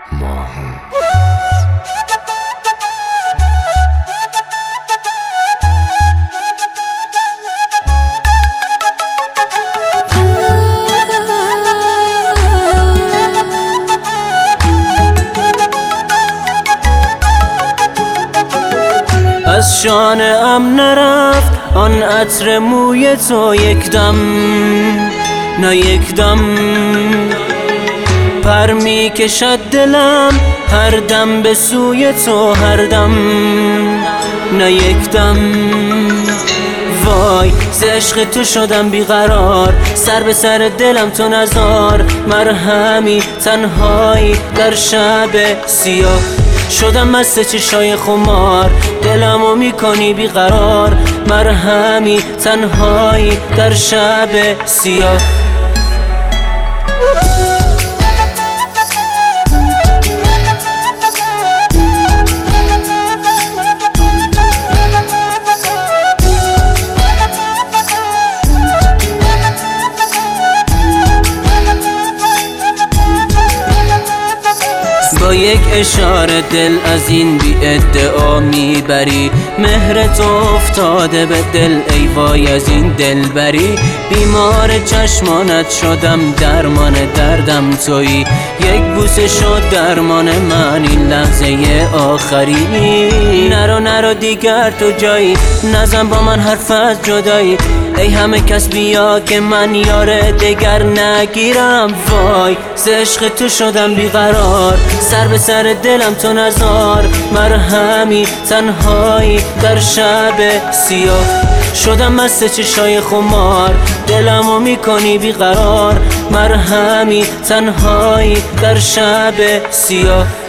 ماهی از شانه‌ام نرفت آن عطر موی تو یکدم، نه یکدم. پر می کشد دلم هر دم به سوی تو، هر دم نه یکدم. وای ز عشق تو شدم بیقرار، سر به سر دلم تو نزار. مرهمی تنهایی در شب سیاه، شدم مست چشای خمار، دلمو میکنی بیقرار. مرهمی تنهایی در شب سیاه. با یک اشاره دل از این بی ادعا میبری، مهر تو افتاده به دل ای وای از این دلبری. بیمار چشمانت شدم درمان دردم تویی، یک بوسه شد درمان من این لحظه آخری. نرو نرو دیگر تو جایی، نزن با من حرف از جدایی. ای همه کس بیا که من یار دگر نگیرم. وای ز عشق تو شدم بیقرار، سر به سر دلم تو نزار. مرهمی تنهایی در شب سیاه، شدم مست چشای خمار، دلمو میکنی بیقرار. مرهمی تنهایی در شب سیاه.